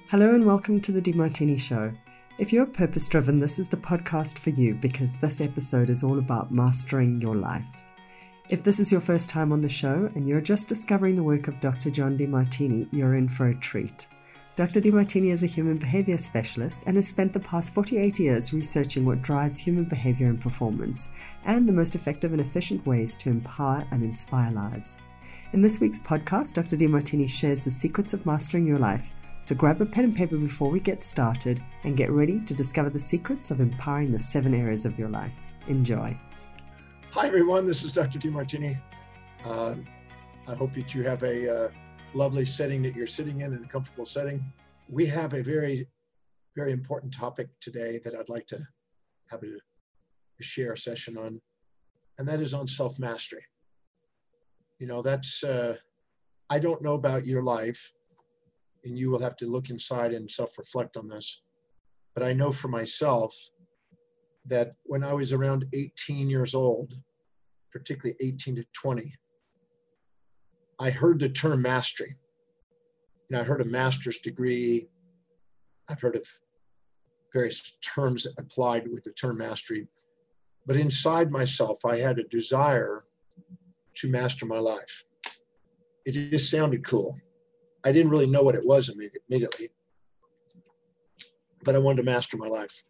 Hello and welcome to the Demartini Show. If you're purpose-driven, this is the podcast for you because this episode is all about mastering your life. If this is your first time on the show and you're just discovering the work of Dr. John Demartini, you're in for a treat. Dr. Demartini is a human behavior specialist and has spent the past 48 years researching what drives human behavior and performance and the most effective and efficient ways to empower and inspire lives. In this week's podcast, Dr. Demartini shares the secrets of mastering your life. So grab a pen and paper before we get started and get ready to discover the secrets of empowering the 7 areas of your life. Enjoy. Hi, everyone. This is Dr. Demartini. I hope that you have a lovely setting that you're sitting in a comfortable setting. We have a very, very important topic today that I'd like to have a share session on, and that is on self-mastery. You know, that's, I don't know about your life, and you will have to look inside and self-reflect on this. But I know for myself that when I was around 18 years old, particularly 18 to 20, I heard the term mastery. And I heard a master's degree. I've heard of various terms applied with the term mastery. But inside myself, I had a desire to master my life. It just sounded cool. I didn't really know what it was immediately, but I wanted to master my life.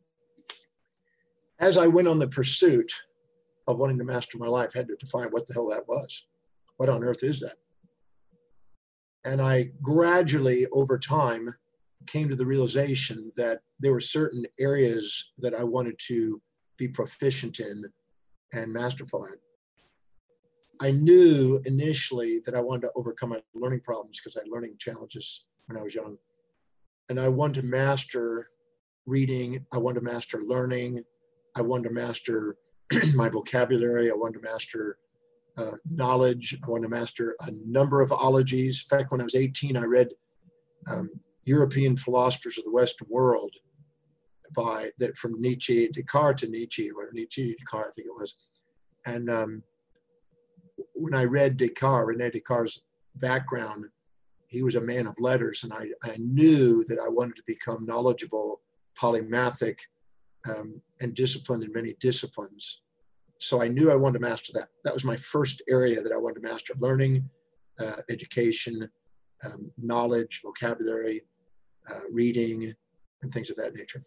As I went on the pursuit of wanting to master my life, I had to define what the hell that was. What on earth is that? And I gradually, over time, came to the realization that there were certain areas that I wanted to be proficient in and masterful at. I knew initially that I wanted to overcome my learning problems because I had learning challenges when I was young. And I wanted to master reading. I wanted to master learning. I wanted to master my vocabulary. I wanted to master knowledge. I wanted to master a number of ologies. In fact, when I was 18, I read European philosophers of the Western world from Nietzsche, Descartes to Nietzsche, or Nietzsche, Descartes, I think it was. And when I read René Descartes' background, he was a man of letters, and I knew that I wanted to become knowledgeable, polymathic, and disciplined in many disciplines. So I knew I wanted to master that. That was my first area that I wanted to master: learning, education, knowledge, vocabulary, reading, and things of that nature.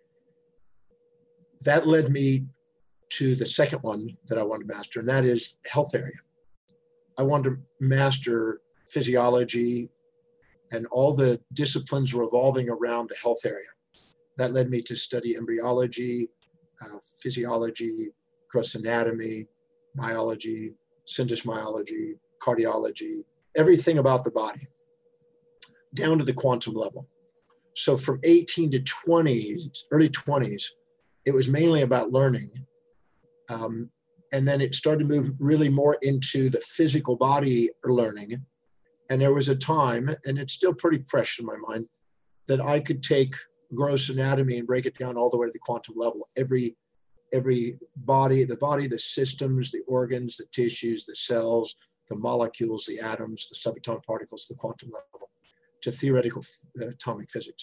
That led me to the second one that I wanted to master, and that is health area. I wanted to master physiology and all the disciplines revolving around the health area. That led me to study embryology, physiology, gross anatomy, myology, syndesmology, cardiology, everything about the body, down to the quantum level. So from 18 to 20s, early 20s, it was mainly about learning. And then it started to move really more into the physical body learning. And there was a time, and it's still pretty fresh in my mind, that I could take gross anatomy and break it down all the way to the quantum level. Every body, the systems, the organs, the tissues, the cells, the molecules, the atoms, the subatomic particles, the quantum level, to theoretical atomic physics.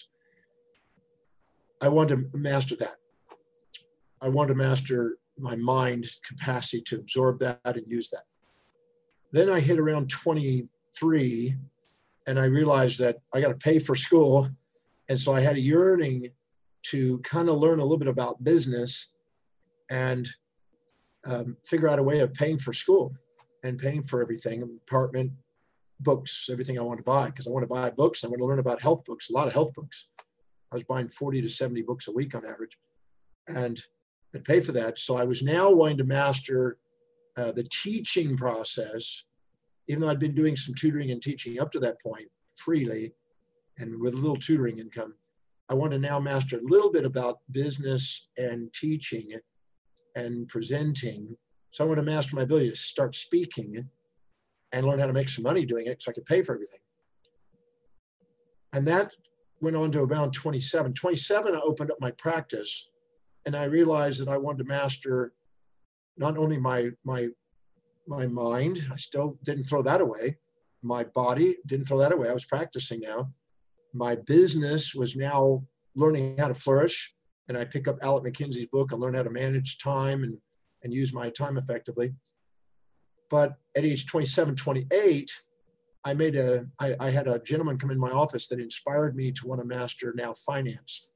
I wanted to master that. I wanted to master my mind capacity to absorb that and use that. Then I hit around 23 and I realized that I got to pay for school. And so I had a yearning to kind of learn a little bit about business and figure out a way of paying for school and paying for everything, apartment, books, everything I wanted to buy, because I want to buy books. I want to learn about health books, a lot of health books. I was buying 40 to 70 books a week on average. And I'd pay for that. So I was now wanting to master the teaching process, even though I'd been doing some tutoring and teaching up to that point freely and with a little tutoring income. I want to now master a little bit about business and teaching and presenting. So I want to master my ability to start speaking and learn how to make some money doing it so I could pay for everything. And that went on to around 27. 27, I opened up my practice. And I realized that I wanted to master not only my mind, I still didn't throw that away, my body, didn't throw that away. I was practicing now. My business was now learning how to flourish. And I pick up Alec McKinsey's book and learn how to manage time and use my time effectively. But at age 27, 28, I had a gentleman come in my office that inspired me to want to master now finance.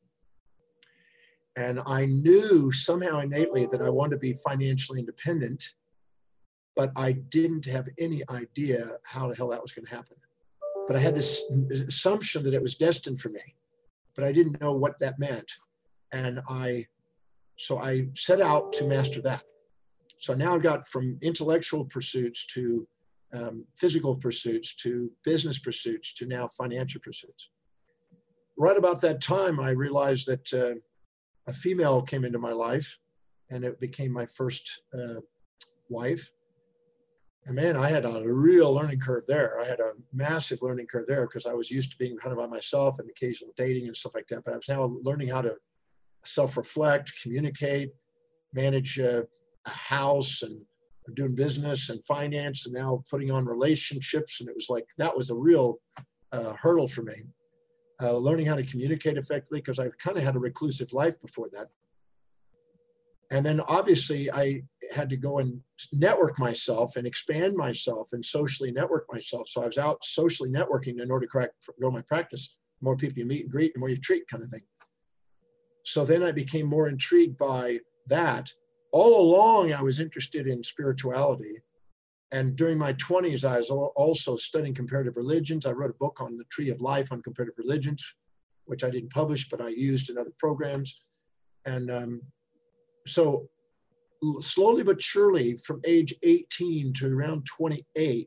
And I knew somehow innately that I wanted to be financially independent, but I didn't have any idea how the hell that was going to happen. But I had this assumption that it was destined for me, but I didn't know what that meant. And so I set out to master that. So now I've got from intellectual pursuits to physical pursuits to business pursuits to now financial pursuits. Right about that time, I realized that a female came into my life, and it became my first wife. And man, I had a real learning curve there. I had a massive learning curve there because I was used to being kind of by myself and occasional dating and stuff like that. But I was now learning how to self-reflect, communicate, manage a house, and doing business and finance, and now putting on relationships. And it was like, that was a real hurdle for me. Learning how to communicate effectively, because I kind of had a reclusive life before that. And then obviously I had to go and network myself and expand myself and socially network myself. So I was out socially networking in order to grow my practice. The more people you meet and greet, the more you treat, kind of thing. So then I became more intrigued by that. All along, I was interested in spirituality. And during my 20s, I was also studying comparative religions. I wrote a book on the Tree of Life on comparative religions, which I didn't publish, but I used in other programs. And so slowly but surely, from age 18 to around 28,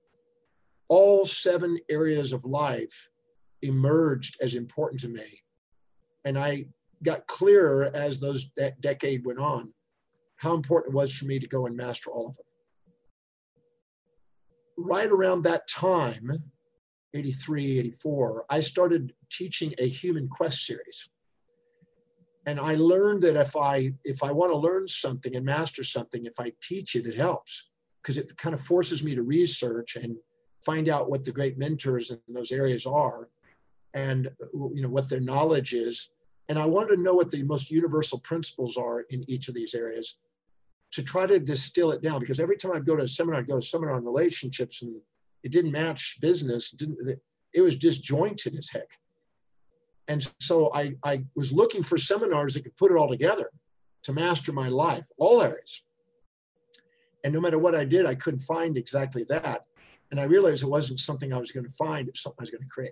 all 7 areas of life emerged as important to me. And I got clearer as that decade went on, how important it was for me to go and master all of them. Right around that time, 83, 84, I started teaching a Human Quest series. And I learned that if I want to learn something and master something, if I teach it, it helps, because it kind of forces me to research and find out what the great mentors in those areas are, and what their knowledge is. And I wanted to know what the most universal principles are in each of these areas, to try to distill it down. Because every time I'd go to a seminar, I'd go to a seminar on relationships, and it didn't match business. It was disjointed as heck. And so I was looking for seminars that could put it all together to master my life, all areas. And no matter what I did, I couldn't find exactly that. And I realized it wasn't something I was going to find, it's something I was going to create.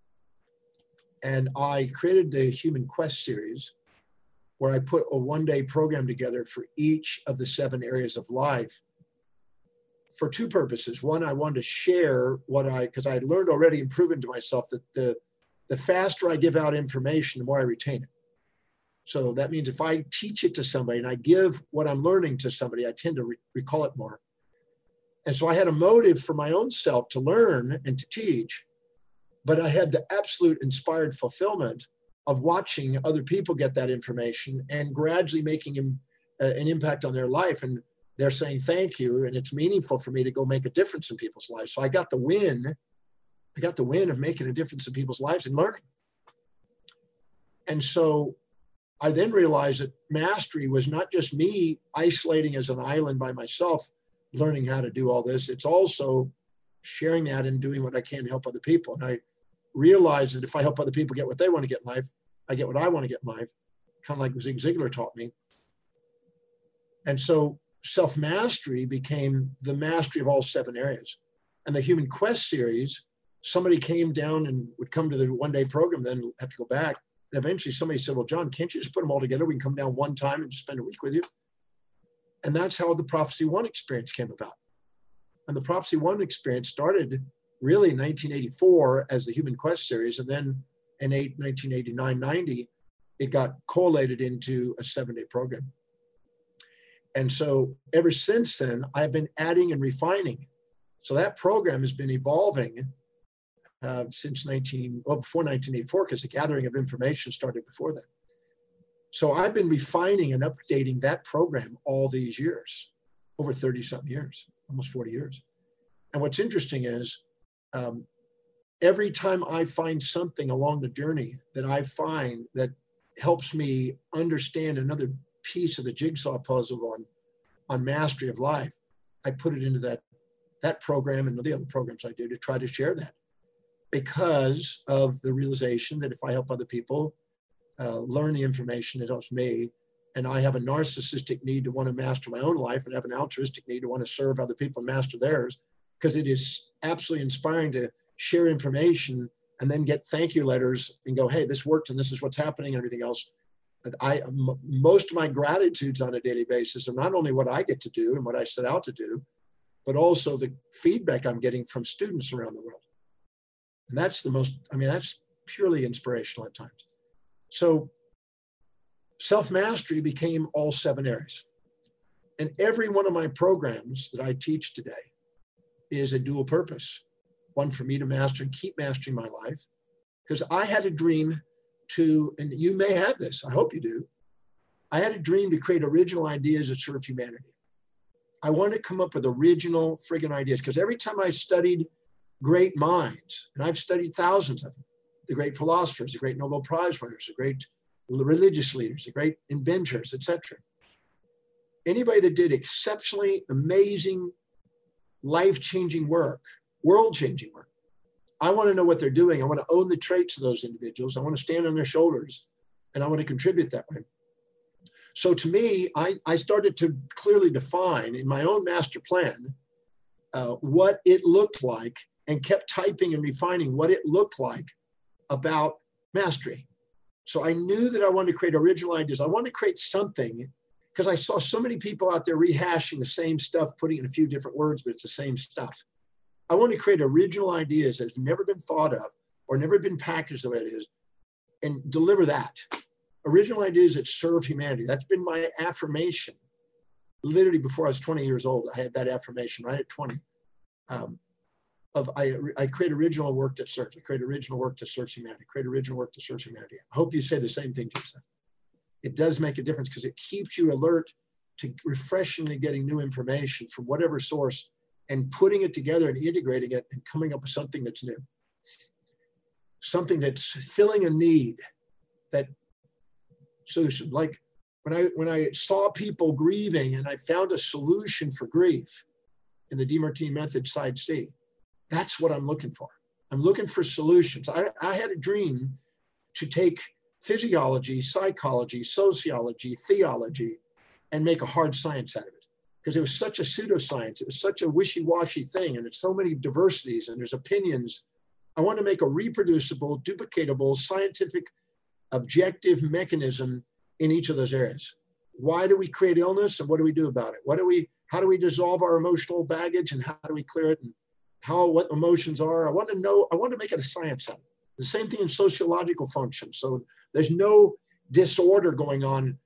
And I created the Human Quest series, where I put a one-day program together for each of the 7 areas of life for 2 purposes. One, I wanted to share because I had learned already and proven to myself that the faster I give out information, the more I retain it. So that means if I teach it to somebody and I give what I'm learning to somebody, I tend to recall it more. And so I had a motive for my own self to learn and to teach, but I had the absolute inspired fulfillment of watching other people get that information and gradually making an impact on their life. And they're saying, thank you. And it's meaningful for me to go make a difference in people's lives. So I got the win of making a difference in people's lives and learning. And so I then realized that mastery was not just me isolating as an island by myself, learning how to do all this. It's also sharing that and doing what I can to help other people. And I realized that if I help other people get what they want to get in life, I get what I want to get in life, kind of like Zig Ziglar taught me. And so self-mastery became the mastery of all 7 areas. And the Human Quest series, somebody came down and would come to the one-day program, then have to go back. And eventually somebody said, well, John, can't you just put them all together? We can come down one time and just spend a week with you. And that's how the Prophecy One experience came about. And the Prophecy One experience started really in 1984 as the Human Quest series. And then in 1989-90, it got collated into a 7-day program. And so ever since then, I've been adding and refining. So that program has been evolving since before 1984, because the gathering of information started before that. So I've been refining and updating that program all these years, over 30-something years, almost 40 years. And what's interesting is every time I find something along the journey that I find that helps me understand another piece of the jigsaw puzzle on mastery of life, I put it into that program and the other programs I do to try to share that, because of the realization that if I help other people learn the information, it helps me. And I have a narcissistic need to want to master my own life and have an altruistic need to want to serve other people and master theirs, because it is absolutely inspiring to share information and then get thank you letters and go, hey, this worked and this is what's happening and everything else. Most of my gratitudes on a daily basis are not only what I get to do and what I set out to do, but also the feedback I'm getting from students around the world. And that's that's purely inspirational at times. So self-mastery became all 7 areas. And every one of my programs that I teach today is a dual purpose. One for me to master and keep mastering my life. Because I had a dream and you may have this, I hope you do. I had a dream to create original ideas that serve humanity. I wanted to come up with original friggin' ideas, because every time I studied great minds, and I've studied thousands of them, the great philosophers, the great Nobel Prize winners, the great religious leaders, the great inventors, etc. Anybody that did exceptionally amazing, life-changing work, world-changing work, I want to know what they're doing. I want to own the traits of those individuals. I want to stand on their shoulders, and I want to contribute that way. So to me, I started to clearly define in my own master plan what it looked like, and kept typing and refining what it looked like about mastery. So I knew that I wanted to create original ideas. I wanted to create something, because I saw so many people out there rehashing the same stuff, putting in a few different words, but it's the same stuff. I want to create original ideas that have never been thought of or never been packaged the way it is, and deliver that. Original ideas that serve humanity. That's been my affirmation. Literally before I was 20 years old, I had that affirmation right at 20. I create original work that serves. I create original work that serves humanity. Create original work that serves humanity. I hope you say the same thing to yourself. It does make a difference, because it keeps you alert to refreshingly getting new information from whatever source and putting it together and integrating it and coming up with something that's new. Something that's filling a need, that solution. Like when I saw people grieving and I found a solution for grief in the Demartini method, side C, that's what I'm looking for. I'm looking for solutions. I had a dream to take physiology, psychology, sociology, theology, and make a hard science out of it. Because it was such a pseudoscience. It was such a wishy-washy thing, and it's so many diversities, and there's opinions. I want to make a reproducible, duplicatable, scientific, objective mechanism in each of those areas. Why do we create illness, and what do we do about it? How do we dissolve our emotional baggage, and how do we clear it, and what emotions are? I want to make it a science out of it. The same thing in sociological functions. So there's no disorder going on.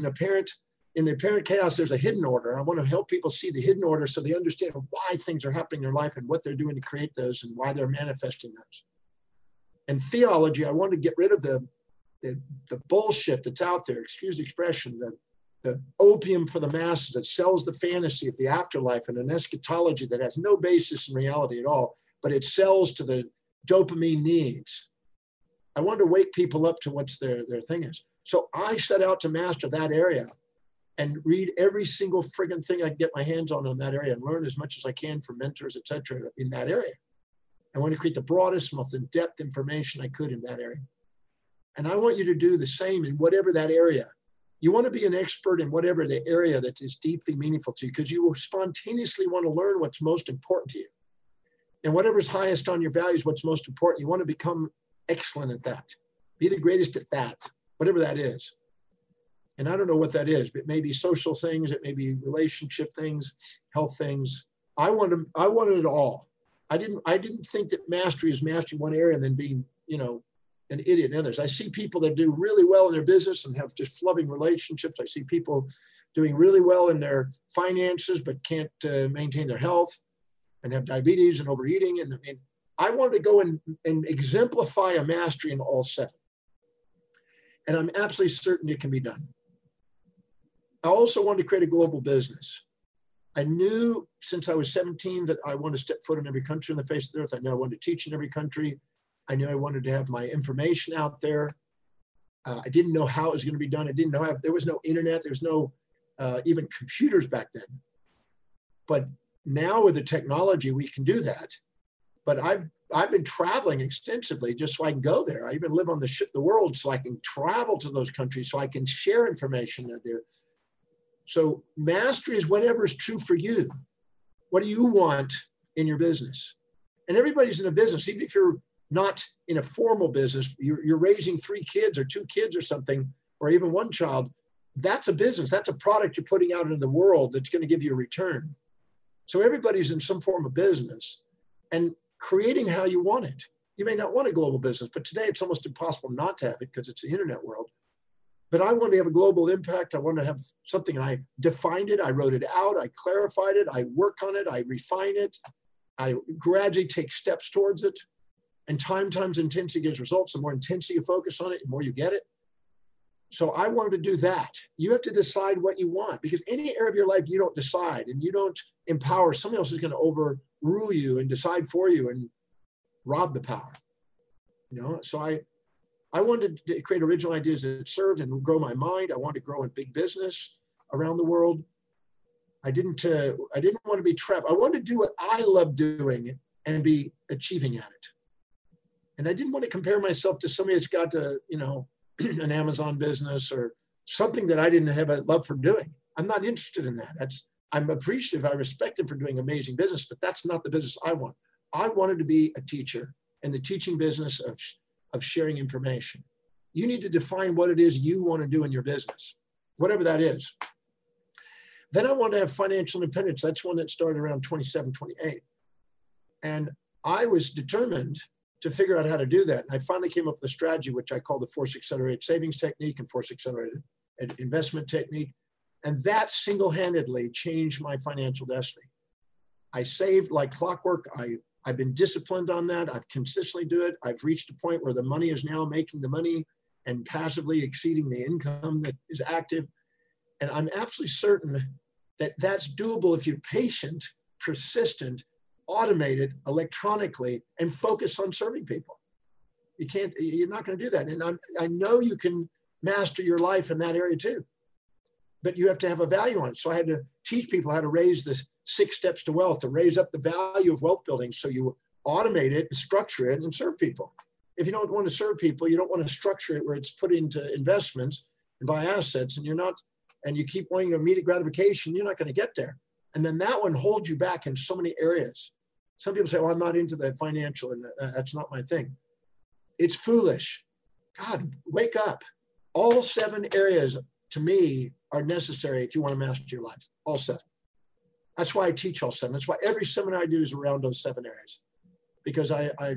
In the apparent chaos, there's a hidden order. I want to help people see the hidden order so they understand why things are happening in their life and what they're doing to create those and why they're manifesting those. And theology, I want to get rid of the bullshit that's out there, excuse the expression, the opium for the masses that sells the fantasy of the afterlife and an eschatology that has no basis in reality at all, but it sells to the dopamine needs. I want to wake people up to what's their thing is. So I set out to master that area and read every single friggin' thing I can get my hands on that area and learn as much as I can from mentors, et cetera, in that area. I want to create the broadest, most in-depth information I could in that area. And I want you to do the same in whatever that area. You want to be an expert in whatever the area that is deeply meaningful to you, because you will spontaneously want to learn what's most important to you. And whatever's highest on your values, what's most important, you want to become excellent at that. Be the greatest at that, whatever that is. And I don't know what that is, but it may be social things, it may be relationship things, health things. I wanted it all. I didn't think that mastery is mastering one area and then being, an idiot in others. I see people that do really well in their business and have just loving relationships. I see people doing really well in their finances, but can't maintain their health and have diabetes and overeating. And I wanted to go and exemplify a mastery in all 7. And I'm absolutely certain it can be done. I also wanted to create a global business. I knew since I was 17 that I wanted to step foot in every country on the face of the earth. I knew I wanted to teach in every country. I knew I wanted to have my information out there. I didn't know how it was going to be done. I didn't know there was no internet. There was no even computers back then. But now with the technology, we can do that. But I've been traveling extensively just so I can go there. I even live on the world so I can travel to those countries so I can share information there. So mastery is whatever is true for you. What do you want in your business? And everybody's in a business, even if you're not in a formal business, you're raising 3 kids or 2 kids or something, or even 1 child. That's a business. That's a product you're putting out into the world that's going to give you a return. So everybody's in some form of business and creating how you want it. You may not want a global business, but today it's almost impossible not to have it because it's the internet world. But I want to have a global impact. I want to have something. I defined it. I wrote it out. I clarified it. I work on it. I refine it. I gradually take steps towards it. And time times intensity gives results. The more intensity you focus on it, the more you get it. So I wanted to do that. You have to decide what you want, because any area of your life you don't decide and you don't empower, somebody else is going to overrule you and decide for you and rob the power. So I wanted to create original ideas that served and grow my mind. I wanted to grow in big business around the world. I didn't want to be trapped. I wanted to do what I love doing and be achieving at it. And I didn't want to compare myself to somebody that's got an Amazon business or something that I didn't have a love for doing. I'm not interested in that. I'm appreciative. I respect him for doing amazing business, but that's not the business I want. I wanted to be a teacher in the teaching business of sharing information. You need to define what it is you want to do in your business, whatever that is. Then I wanted to have financial independence. That's one that started around 27, 28. And I was determined to figure out how to do that. And I finally came up with a strategy, which I call the Force Accelerated Savings Technique and Force Accelerated Investment Technique. And that single-handedly changed my financial destiny. I saved like clockwork. I've been disciplined on that. I've consistently do it. I've reached a point where the money is now making the money and passively exceeding the income that is active. And I'm absolutely certain that that's doable if you're patient, persistent, automated electronically, and focus on serving people. You're not going to do that. And I know you can master your life in that area too, but you have to have a value on it. So I had to teach people how to raise the 6 steps to wealth, to raise up the value of wealth building. So you automate it and structure it and serve people. If you don't want to serve people, you don't want to structure it where it's put into investments and buy assets, and you keep wanting immediate gratification, you're not going to get there. And then that one holds you back in so many areas. Some people say, I'm not into that financial, and that's not my thing. It's foolish. God, wake up. All 7 areas, to me, are necessary if you want to master your life. All 7. That's why I teach all 7. That's why every seminar I do is around those 7 areas. Because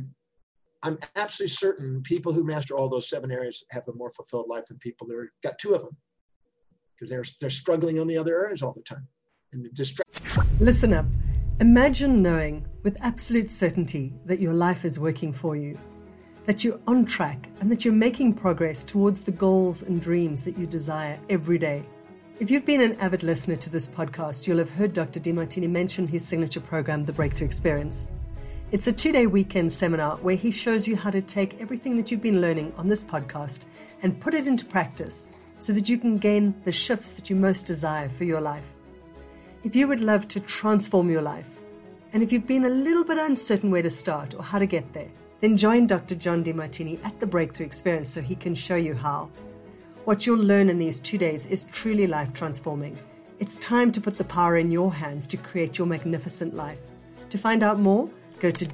I'm absolutely certain people who master all those 7 areas have a more fulfilled life than people that got 2 of them. Because they're struggling on the other areas all the time. And Listen up. Imagine knowing with absolute certainty that your life is working for you, that you're on track, and that you're making progress towards the goals and dreams that you desire every day. If you've been an avid listener to this podcast, you'll have heard Dr. Demartini mention his signature program, The Breakthrough Experience. It's a 2-day weekend seminar where he shows you how to take everything that you've been learning on this podcast and put it into practice so that you can gain the shifts that you most desire for your life. If you would love to transform your life, and if you've been a little bit uncertain where to start or how to get there, then join Dr. John Demartini at the Breakthrough Experience so he can show you how. What you'll learn in these 2 days is truly life transforming. It's time to put the power in your hands to create your magnificent life. To find out more, go to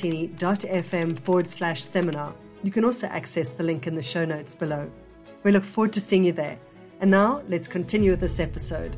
demartini.fm/seminar. You can also access the link in the show notes below. We look forward to seeing you there. And now, let's continue with this episode.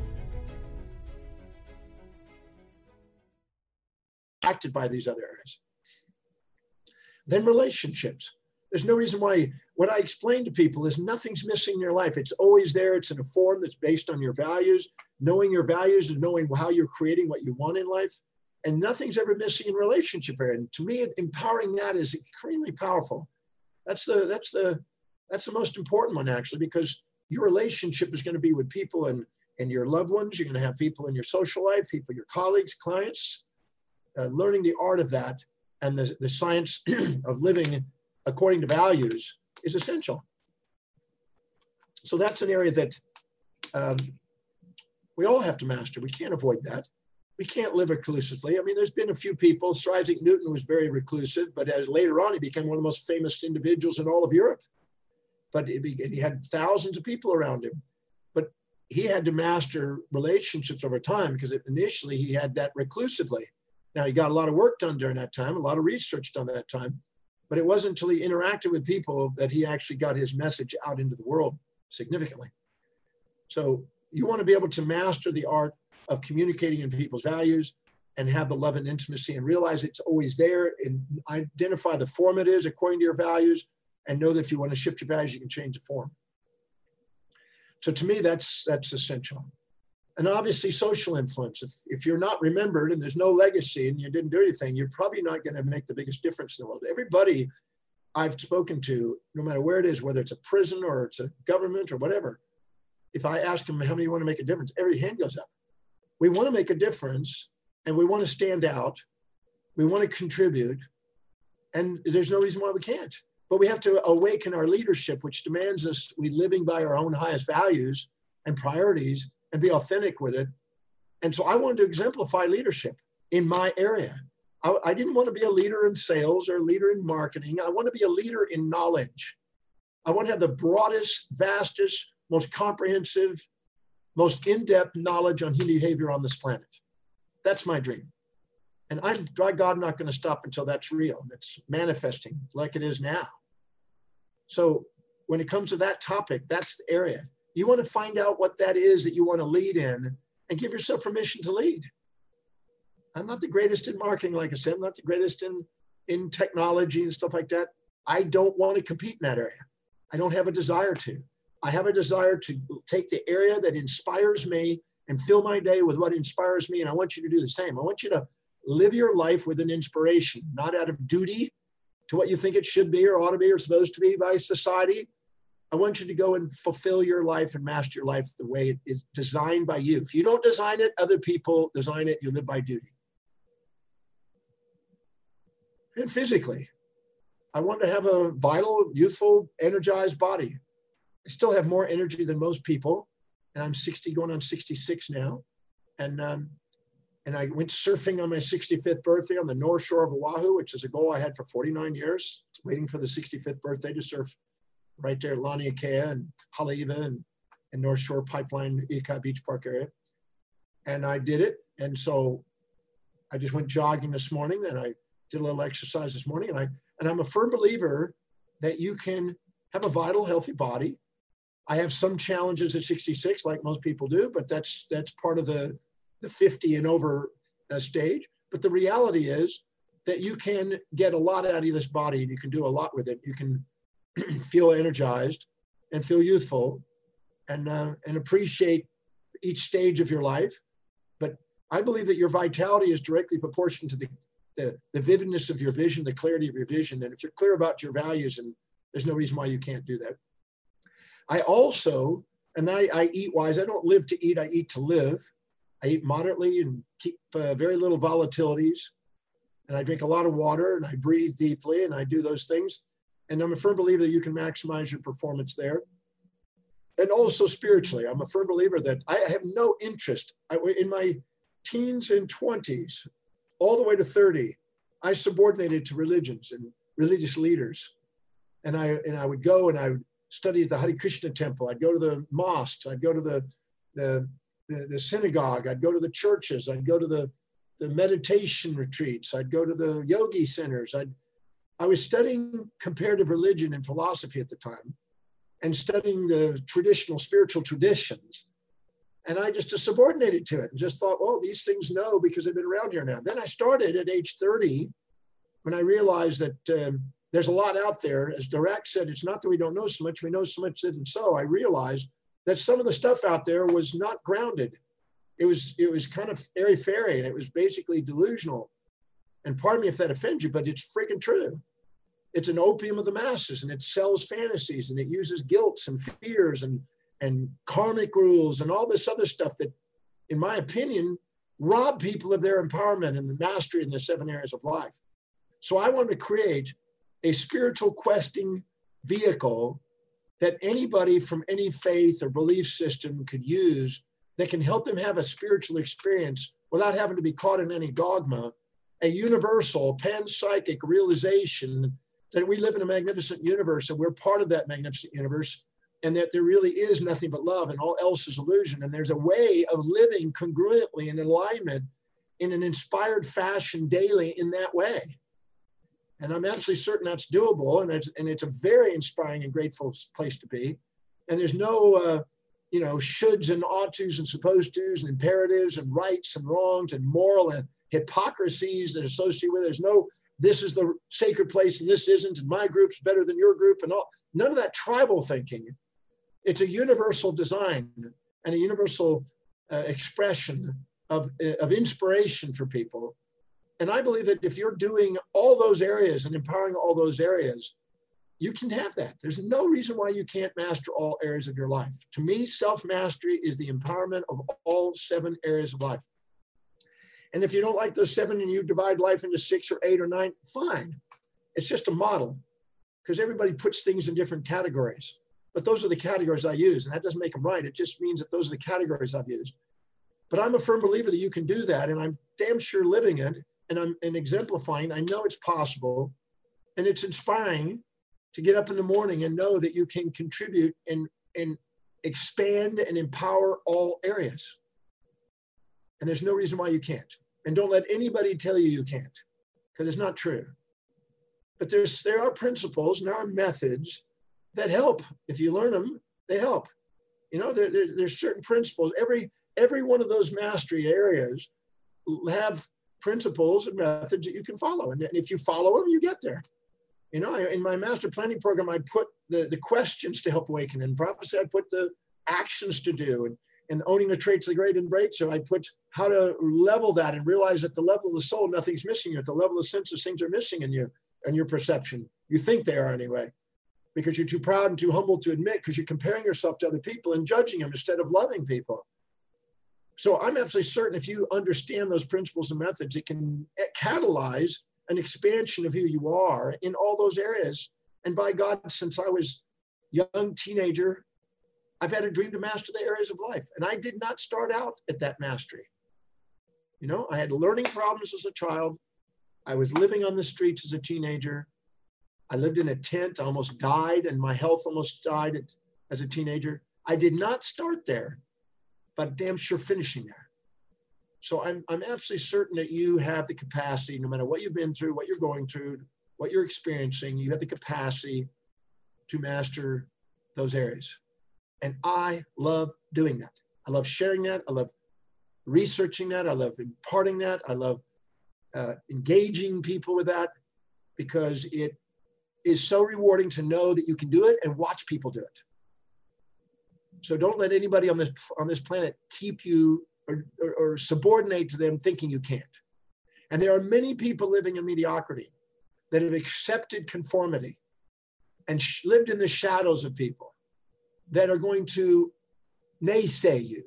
Acted by these other areas. Then relationships. There's no reason why what I explain to people is nothing's missing in your life. It's always there. It's in a form that's based on your values, knowing your values and knowing how you're creating what you want in life. And nothing's ever missing in relationship area. And to me, empowering that is extremely powerful. That's the most important one, actually, because your relationship is going to be with people and and your loved ones. You're going to have people in your social life, people, your colleagues, clients. Learning the art of that and the science of living according to values is essential. So that's an area that we all have to master. We can't avoid that. We can't live reclusively. I mean, there's been a few people. Sir Isaac Newton was very reclusive, but later on, he became one of the most famous individuals in all of Europe. But he had thousands of people around him. But he had to master relationships over time because initially he had that reclusively. Now, he got a lot of work done during that time, a lot of research done that time. But it wasn't until he interacted with people that he actually got his message out into the world significantly. So you want to be able to master the art of communicating in people's values and have the love and intimacy and realize it's always there and identify the form it is according to your values and know that if you want to shift your values, you can change the form. So to me, that's essential. And obviously social influence. If you're not remembered and there's no legacy and you didn't do anything, you're probably not going to make the biggest difference in the world. Everybody I've spoken to, no matter where it is, whether it's a prison or it's a government or whatever, if I ask them how many want to make a difference, every hand goes up. We want to make a difference and we want to stand out. We want to contribute. And there's no reason why we can't. But we have to awaken our leadership, which demands us we living by our own highest values and priorities and be authentic with it. And so I wanted to exemplify leadership in my area. I didn't want to be a leader in sales or a leader in marketing. I want to be a leader in knowledge. I want to have the broadest, vastest, most comprehensive, most in-depth knowledge on human behavior on this planet. That's my dream. And I'm, by God, not going to stop until that's real and it's manifesting like it is now. So when it comes to that topic, that's the area. You want to find out what that is that you want to lead in and give yourself permission to lead. I'm not the greatest in marketing, like I said. I'm not the greatest in technology and stuff like that. I don't want to compete in that area. I don't have a desire to. I have a desire to take the area that inspires me and fill my day with what inspires me. And I want you to do the same. I want you to live your life with an inspiration, not out of duty to what you think it should be or ought to be or supposed to be by society. I want you to go and fulfill your life and master your life the way it is designed by you. If you don't design it, other people design it. You live by duty. And physically, I want to have a vital, youthful, energized body. I still have more energy than most people, and I'm 60, going on 66 now. And I went surfing on my 65th birthday on the North Shore of Oahu, which is a goal I had for 49 years, waiting for the 65th birthday to surf right there at Laniakea and Haleiwa and North Shore Pipeline, Ika Beach Park area. And I did it. And so I just went jogging this morning, and I did a little exercise this morning. And I'm a firm believer that you can have a vital, healthy body. I have some challenges at 66, like most people do, but that's part of the 50 and over stage. But the reality is that you can get a lot out of this body and you can do a lot with it. You can feel energized and feel youthful and appreciate each stage of your life. But I believe that your vitality is directly proportional to the vividness of your vision, the clarity of your vision. And if you're clear about your values, and there's no reason why you can't do that. I also, and I eat wise. I don't live to eat, I eat to live. I eat moderately and keep very little volatilities. And I drink a lot of water and I breathe deeply and I do those things. And I'm a firm believer that you can maximize your performance there. And also spiritually, I'm a firm believer that I have no interest. In my teens and 20s, all the way to 30, I subordinated to religions and religious leaders. And I would go and I would study at the Hare Krishna temple. I'd go to the mosques. I'd go to the synagogue. I'd go to the churches. I'd go to the meditation retreats. I'd go to the yogi centers. I was studying comparative religion and philosophy at the time and studying the traditional spiritual traditions. And I just subordinated to it and just thought, well, these things know because I've been around here now. Then I started at age 30 when I realized that there's a lot out there. As Dirac said, it's not that we don't know so much, we know so much that and so. I realized that some of the stuff out there was not grounded. It was kind of airy-fairy and it was basically delusional. And pardon me if that offends you, but it's freaking true. It's an opium of the masses and it sells fantasies and it uses guilts and fears and and karmic rules and all this other stuff that, in my opinion, rob people of their empowerment and the mastery in the 7 areas of life. So I wanted to create a spiritual questing vehicle that anybody from any faith or belief system could use that can help them have a spiritual experience without having to be caught in any dogma, a universal panpsychic realization that we live in a magnificent universe and we're part of that magnificent universe, and that there really is nothing but love and all else is illusion. And there's a way of living congruently in alignment in an inspired fashion daily in that way. And I'm absolutely certain that's doable. And it's a very inspiring and grateful place to be. And there's no, shoulds and ought tos and supposed tos and imperatives and rights and wrongs and moral and hypocrisies that are associated with it. There's no, this is the sacred place and this isn't, and my group's better than your group and all. None of that tribal thinking. It's a universal design and a universal expression of inspiration for people. And I believe that if you're doing all those areas and empowering all those areas, you can have that. There's no reason why you can't master all areas of your life. To me, self-mastery is the empowerment of all 7 areas of life. And if you don't like those 7 and you divide life into 6 or 8 or 9, fine. It's just a model, because everybody puts things in different categories. But those are the categories I use, and that doesn't make them right. It just means that those are the categories I've used. But I'm a firm believer that you can do that, and I'm damn sure living it, and I'm exemplifying. I know it's possible, and it's inspiring to get up in the morning and know that you can contribute and expand and empower all areas. And there's no reason why you can't. And don't let anybody tell you you can't, because it's not true. But there are principles and there are methods that help. If you learn them, they help. There's certain principles. Every one of those mastery areas have principles and methods that you can follow. And if you follow them, you get there. In my master planning program, I put the questions to help awaken. In prophecy, I put the actions to do. And owning the traits of the great and great. So I put how to level that and realize at the level of the soul, nothing's missing you. At the level of the senses, things are missing in you and your perception. You think they are anyway, because you're too proud and too humble to admit, because you're comparing yourself to other people and judging them instead of loving people. So I'm absolutely certain if you understand those principles and methods, it can catalyze an expansion of who you are in all those areas. And by God, since I was a young teenager, I've had a dream to master the areas of life. And I did not start out at that mastery. I had learning problems as a child. I was living on the streets as a teenager. I lived in a tent, almost died, and my health almost died as a teenager. I did not start there, but damn sure finishing there. So I'm absolutely certain that you have the capacity, no matter what you've been through, what you're going through, what you're experiencing, you have the capacity to master those areas. And I love doing that. I love sharing that. I love researching that. I love imparting that. I love engaging people with that, because it is so rewarding to know that you can do it and watch people do it. So don't let anybody on this planet keep you or subordinate to them thinking you can't. And there are many people living in mediocrity that have accepted conformity and lived in the shadows of people that are going to naysay you.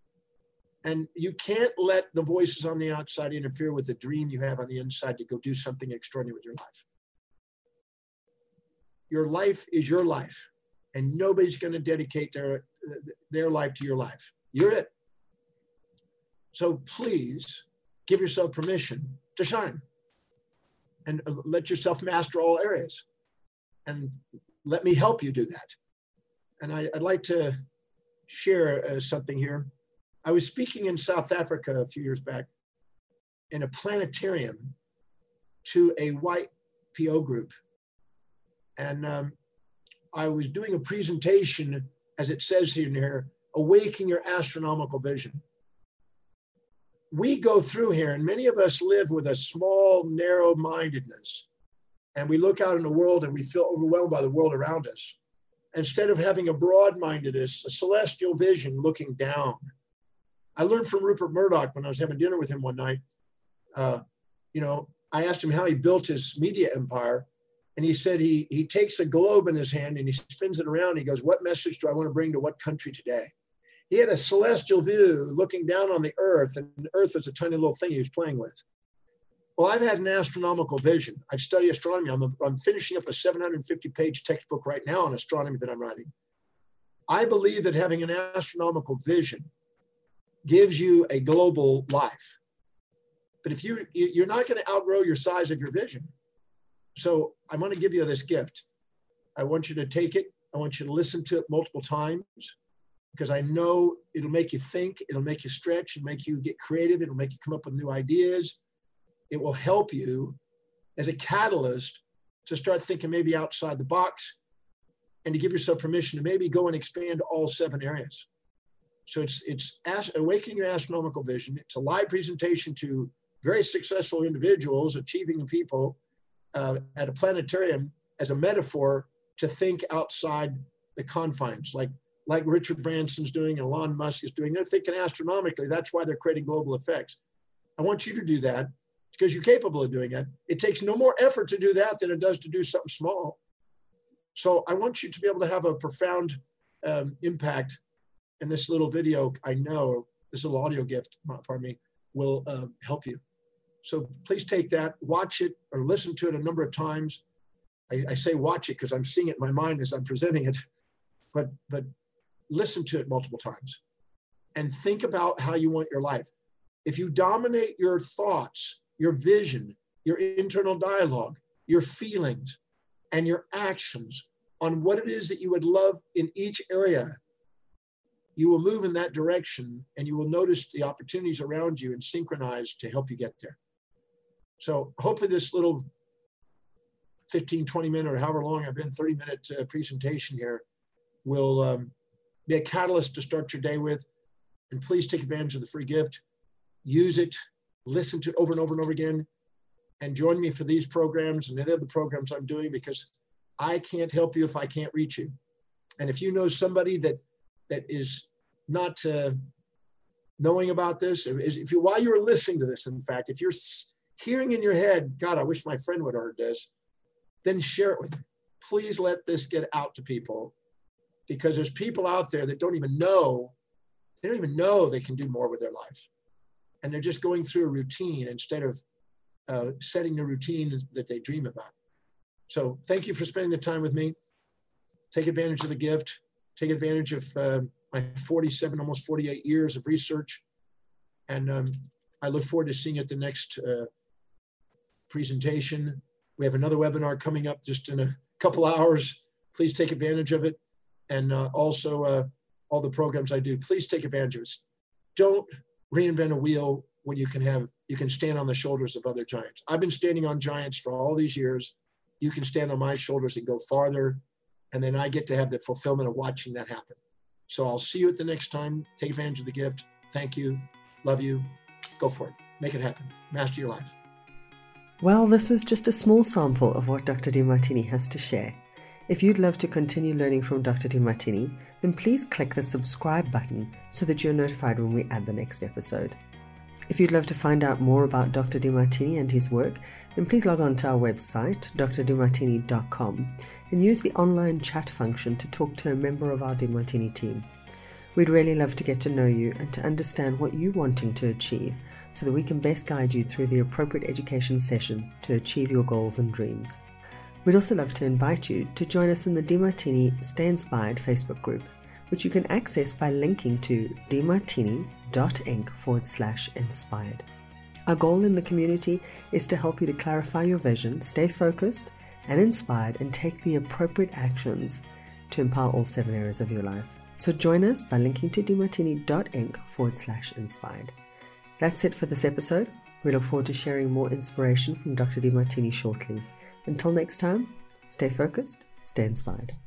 And you can't let the voices on the outside interfere with the dream you have on the inside to go do something extraordinary with your life. Your life is your life, and nobody's going to dedicate their life to your life. You're it. So please give yourself permission to shine and let yourself master all areas. And let me help you do that. And I'd like to share something here. I was speaking in South Africa a few years back in a planetarium to a white PO group. And I was doing a presentation, as it says here, awaken your astronomical vision. We go through here, and many of us live with a small, narrow-mindedness. And we look out in the world and we feel overwhelmed by the world around us. Instead of having a broad-mindedness, a celestial vision looking down. I learned from Rupert Murdoch when I was having dinner with him one night. I asked him how he built his media empire. And he said he takes a globe in his hand and he spins it around. He goes, what message do I want to bring to what country today? He had a celestial view looking down on the earth, and the earth was a tiny little thing he was playing with. Well, I've had an astronomical vision. I've studied astronomy. I'm finishing up a 750-page textbook right now on astronomy that I'm writing. I believe that having an astronomical vision gives you a global life. But if you're not going to outgrow your size of your vision. So I'm going to give you this gift. I want you to take it. I want you to listen to it multiple times, because I know it'll make you think, it'll make you stretch, it'll make you get creative, it'll make you come up with new ideas. It will help you as a catalyst to start thinking maybe outside the box and to give yourself permission to maybe go and expand all 7 areas. So it's awakening your astronomical vision. It's a live presentation to very successful individuals, achieving people at a planetarium as a metaphor to think outside the confines, like Richard Branson's doing and Elon Musk is doing. They're thinking astronomically. That's why they're creating global effects. I want you to do that because you're capable of doing it. It takes no more effort to do that than it does to do something small. So I want you to be able to have a profound impact. And this little video, I know, this little audio gift, pardon me, will help you. So please take that, watch it, or listen to it a number of times. I say watch it because I'm seeing it in my mind as I'm presenting it, but listen to it multiple times and think about how you want your life. If you dominate your thoughts, your vision, your internal dialogue, your feelings, and your actions on what it is that you would love in each area, you will move in that direction and you will notice the opportunities around you and synchronize to help you get there. So hopefully this little 15, 20 minute or however long I've been, 30-minute presentation here will be a catalyst to start your day with. And please take advantage of the free gift. Use it, listen to it over and over and over again, and join me for these programs and the other programs I'm doing, because I can't help you if I can't reach you. And if you know somebody that is not knowing about this, if you, while you're listening to this, in fact, if you're hearing in your head, God, I wish my friend would have heard this, then share it with them. Please let this get out to people, because there's people out there that don't even know they can do more with their lives. And they're just going through a routine instead of setting the routine that they dream about. So thank you for spending the time with me. Take advantage of the gift. Take advantage of my 47, almost 48 years of research. And I look forward to seeing you at the next presentation. We have another webinar coming up just in a couple hours. Please take advantage of it. And also all the programs I do, please take advantage of it. Don't reinvent a wheel when you can stand on the shoulders of other giants. I've been standing on giants for all these years. You can stand on my shoulders and go farther. And then I get to have the fulfillment of watching that happen. So I'll see you at the next time. Take advantage of the gift. Thank you. Love you. Go for it. Make it happen. Master your life. Well, this was just a small sample of what Dr. Demartini has to share. If you'd love to continue learning from Dr. Demartini, then please click the subscribe button so that you're notified when we add the next episode. If you'd love to find out more about Dr. Demartini and his work, then please log on to our website, drdemartini.com, and use the online chat function to talk to a member of our Demartini team. We'd really love to get to know you and to understand what you're wanting to achieve so that we can best guide you through the appropriate education session to achieve your goals and dreams. We'd also love to invite you to join us in the Demartini Stay Inspired Facebook group, which you can access by linking to demartini.inc/inspired. Our goal in the community is to help you to clarify your vision, stay focused and inspired, and take the appropriate actions to empower all 7 areas of your life. So join us by linking to demartini.inc/inspired. That's it for this episode. We look forward to sharing more inspiration from Dr. Demartini shortly. Until next time, stay focused, stay inspired.